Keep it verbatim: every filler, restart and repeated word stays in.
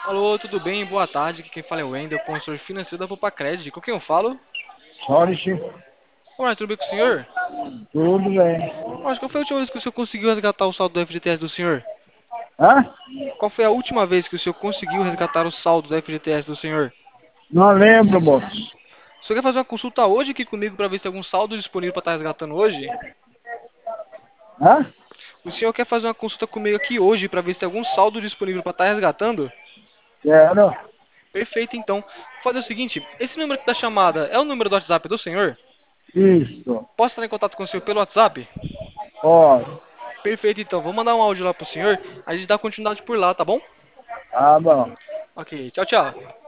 Alô, tudo bem? Boa tarde. Aqui quem fala é o Wendel, consultor financeiro da Vopacred. Com quem eu falo? Sorte, Olá, tudo bem com o senhor? tudo bem. Eu acho que foi a última vez que o senhor conseguiu resgatar o saldo do F G T S do senhor? Hã? Qual foi a última vez que o senhor conseguiu resgatar o saldo do F G T S do senhor? Não lembro, moço. O senhor quer fazer uma consulta hoje aqui comigo para ver se tem algum saldo disponível para estar resgatando hoje? Hã? O senhor quer fazer uma consulta comigo aqui hoje para ver se tem algum saldo disponível para estar resgatando? Quero. Perfeito, então. Vou fazer o seguinte, esse número aqui da chamada é o número do WhatsApp do senhor? Isso. Posso estar em contato com o senhor pelo WhatsApp? Pode. Perfeito, então. Vou mandar um áudio lá pro senhor. A gente dá continuidade por lá, tá bom? Tá bom. Ok, tchau, tchau.